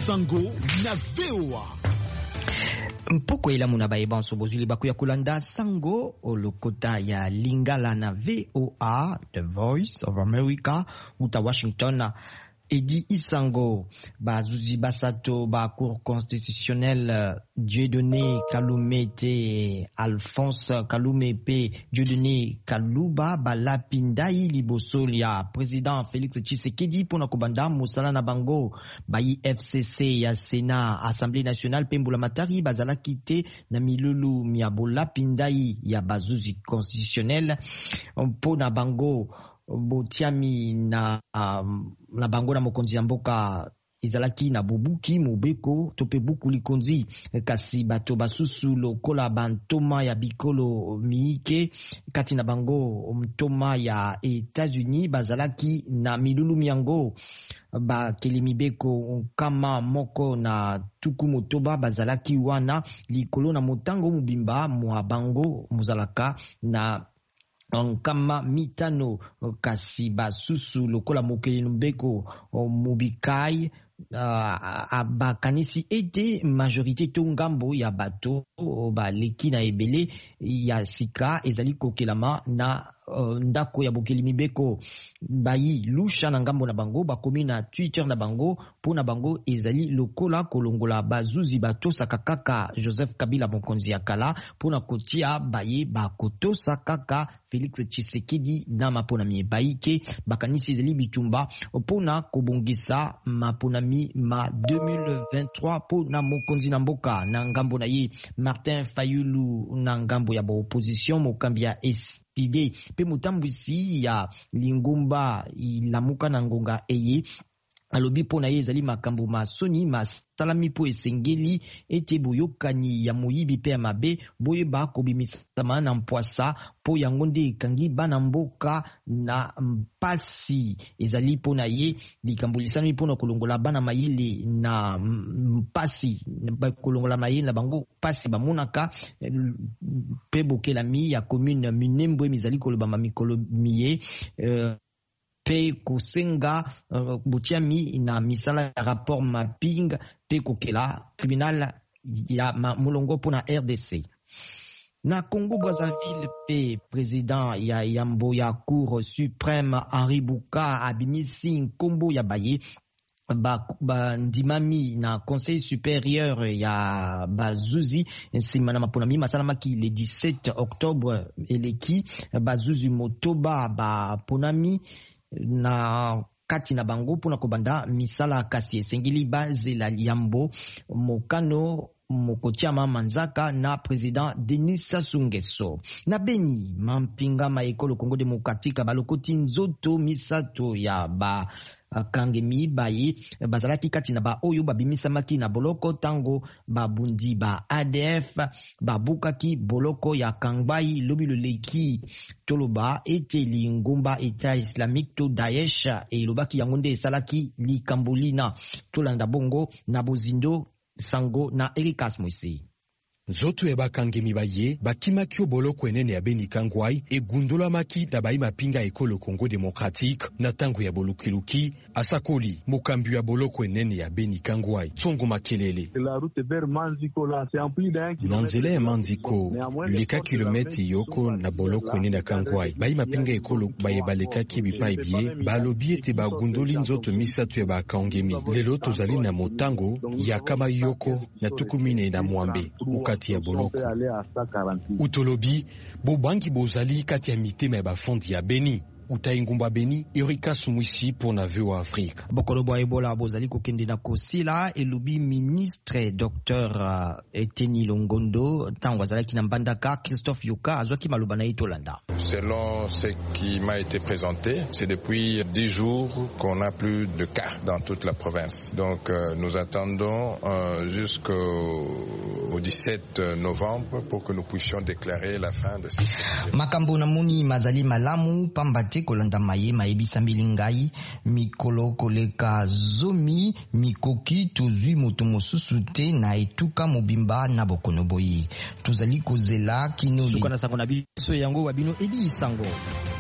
Isango na VOA. Mpoko elamu na bayebanso bozuli baku ya kulanda sango olokota ya lingala na VOA, The Voice of America, uta Washington. Edi Isango, bazuzi basato ba cour constitutionnelle Dieudonné Kalumete Alphonse Kalumepe Dieudonné Kaluba balapindai libosolia président Félix Tshisekedi pona kobanda musala na bango bayi FCC ya Sénat Assemblée nationale pembula matari bazala kite na milulu miabola pindai ya bazuzi constitutionnelle pona bango botiami na bango na mokonzi ya mboka izalaki na bubuki mobeko tope buku likonzi kasi bato basusu lokola bantoma ya bikolo miike kati na bango mtoma ya États-Unis bazalaki na milulu miango bakeli mibeko kama moko na tuku motoba bazalaki wana likolo na motango mobimba mwa bango muzalaka na kama mitano kasi basusu lokola mokeli mbeko mubikai bakanisi ete majorité to ngambo ya bato baleki na ebele ya sika ezali kokelama na ndako ya bokeli mibeko bayi lusha na ngambo na bango bakomi na Twitter na bango pona bango ezali lokola kolongola bazuzi batosaka kaka Joseph Kabila mokonzi ya kala pona kotia baye bakotosa kaka Félix Tshisekedi na maponami baike bakanisi ezali bitumba pona kobongisa maponami ma 2023 pona mokonzi na mboka na ngambo na ye Martin Fayulu na ngambo ya opposition mokambi ya idée pe mutambwisi ya lingumba ilamuka na ngonga eye alobi pona ye ezali makambo masoni masalami po esengeli ete boyokani ya moyibi pe ya mabe boyeba kobimisama na mpwasa po yango nde ekangi bana mboka na mpasi ezali pona ye likambo lisami pona kolongola bana mayele na mpasi kolongola mayele na bango pasi bamonaka pe bokelami ya commune Minembwe mizali kolobama mikolo miye pe kosenga botiami na misala ya rapport mapping pe kokela tribunal ya molongo pona RDC. Na Congo Brazzaville pe président ya yambo ya cour suprême Henri Bouka abimisi nkombo ya baye ndimami na conseil supérieur ya bazuzi nsima na maponami masalamaki le 17 octobre eleki bazuzi motoba baponami na kati na bango pona kobanda misala kasi esengeli bazela yambo mokano mokotiama manzaka na président Denis Sassou Nguesso. Na Beni mampinga maekolo Congo démocratique balokoti nzoto misato ya ba kangemi baye bazalaki kati na ba oyo babimisamaki na boloko tango babundi ba ADF babukaki boloko ya Kangbai lobi loleki toloba ete lingumba État islamique to Daesh elobaki yango nde esalaki likambolina tolanda bongo na bozindo sango na Erikas Moise. Zoto ya bakangemi baye bakimaki oboloko enene ya Beni Kangwai egundolamaki na bayi mapinga ekolo Congo démocratique na tango ya bolukiluki asakoli mokambi ya boloko enene ya Beni Kangwai Tsongo Makelele na nzela ya Manziko luleka kilometri yoko na boloko enene ya Kangwai bayi mapinga ekolo baye balekaki bipai bie balobi ete bagundoli nzoto misato ya bakangemi lelo tozali na motango ya kama yoko na tukumine na mwambe kati ya boloko utolobi bobangi bozali kati ya mitema ya bafondi ya Beni utaingumba Beni Erika Sumwisi pour na VOA Afrique. Bokolobo ebola bozali kokende na kosila elobi ministre Dr Eteni Longondo tango azalaki na mbandaka Christophe Yoka azwaki maloba na itolanda. Selon ce qui m'a été présenté, c'est depuis 10 jours qu'on n'a plus de cas dans toute la province. Donc nous attendons jusqu'au 17 novembre pour que nous puissions déclarer la fin de cette makambo na muni mazali malamu pambate kolanda maye maebisa milingai mikolo koleka zomi mikoki tozwi moto mosusu te na etuka mobimba na bokono boyi tozali kozela kino suka na sango na biso yango wabino Edi Isango.